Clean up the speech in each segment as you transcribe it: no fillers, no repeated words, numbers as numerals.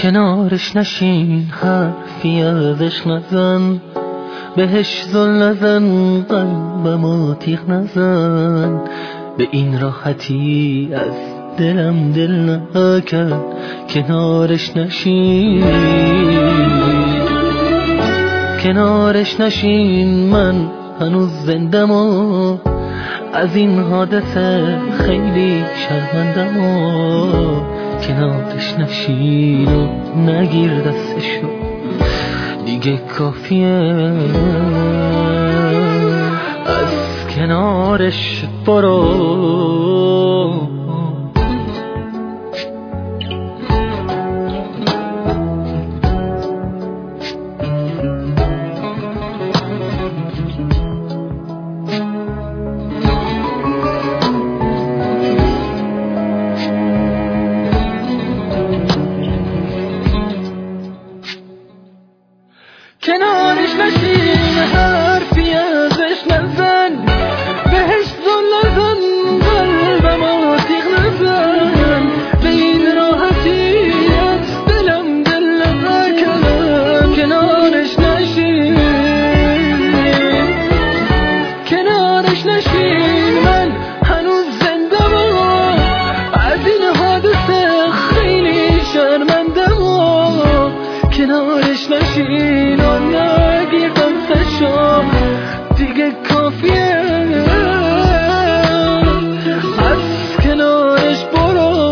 کنارش نشین، حرفی ازش نزن، بهش زل نزن، قلبمو تیغ نزن. به این راحتی از دلم دل نکن، کنارش نشین، کنارش نشین. من هنوز زندم و از این حادثه خیلی شرمندم و کنارش نشین و نگیر دستشو، دیگه کافیه، از کنارش برو. کنارش نشین، حرفی ازش نزن، بهش زل نزن، قلبمو تیغ نزن. به این راحتی از دلم دل نکن، کنارش نشین، کنارش نشین. من هنوز زندم و از این حادثه خیلی شرمندم و کنارش نشین و نگیر دستشو، دیگه کافیه، از کنارش برو.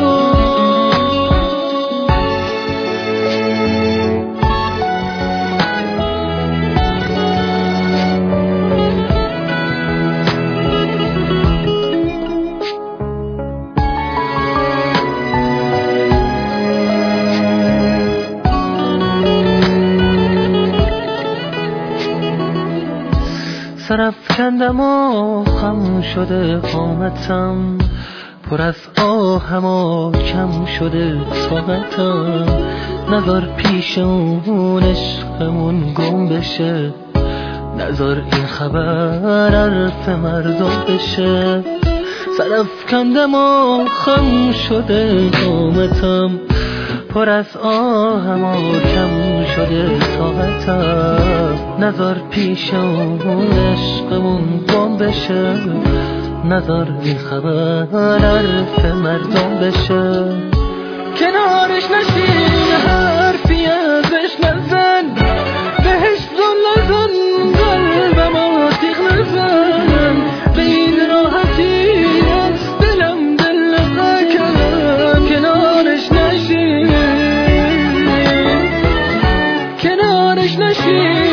سرافکندم و خم شده قامتم، پر از آهم و کم شده طاقتم. نذار پیش اون عشقمون گم بشه، نذار این خبر حرف مردم بشه. سرافکندم و خم شده قامتم، پر از آهم و کم شده طاقتم. نذار پیش اون عشقمون گم بشه، نذار این خبر حرف مردم بشه. کنارش نشین، حرفی ازش نزن، بهش زل نزن، قلبمو تیغ نزن. به این راحتی از دلم دل نکن، کنارش نشین، کنارش نشین.